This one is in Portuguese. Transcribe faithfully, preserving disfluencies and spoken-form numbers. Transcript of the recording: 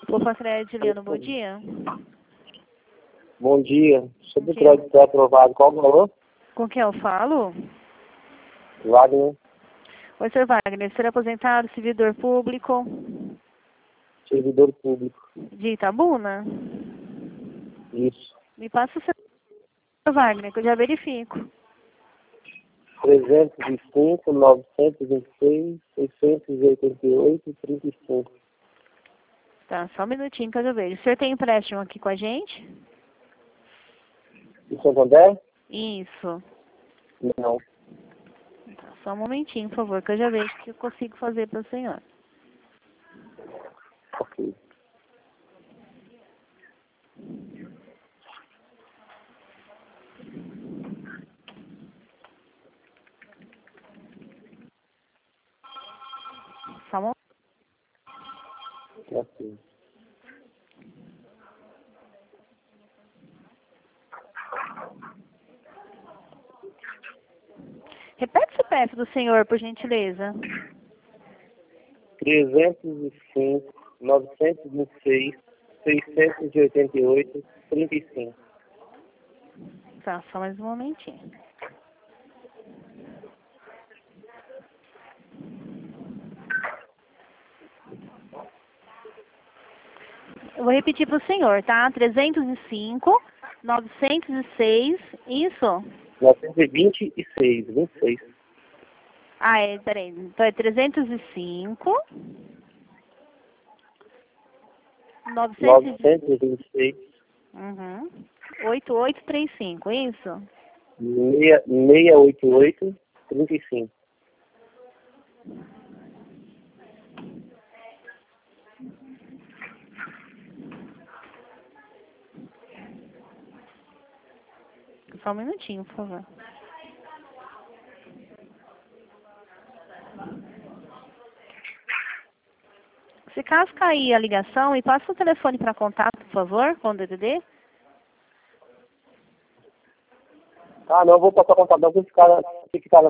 Opa, Fred, Juliano, bom dia. Bom dia. Sobre o Bom dia. crédito ser aprovado, qual o valor? Com quem eu falo? Wagner, Oi, senhor Wagner, ser aposentado, servidor público servidor público. de Itabuna? Isso. Me passa o seu Wagner, que eu já verifico. trezentos e cinco, novecentos e vinte e seis, seiscentos e oitenta e oito, trinta e cinco. Tá, só um minutinho que eu já vejo. O senhor tem empréstimo aqui com a gente? E Santander? Isso. Não. Tá, só um momentinho, por favor, que eu já vejo o que eu consigo fazer para o senhor. Ok. Só um momento. Ok. Repete o C P F do senhor, por gentileza. trezentos e cinco, novecentos e vinte e seis, seiscentos e oitenta e oito, trinta e cinco. Tá, só mais um momentinho. Eu vou repetir para o senhor, tá? trezentos e cinco, novecentos e seis, isso? novecentos e vinte e seis, vinte e seis. Ah, é, peraí. Então é trezentos e cinco, novecentos e... novecentos e vinte e seis, Uhum. oito oito três cinco, isso? seiscentos e oitenta e oito, trinta e cinco. Só um minutinho, por favor. Se caso cair a ligação, e passa o telefone para contato, por favor, com o D D D. Ah, não, vou passar o contador, vou ficar, ficar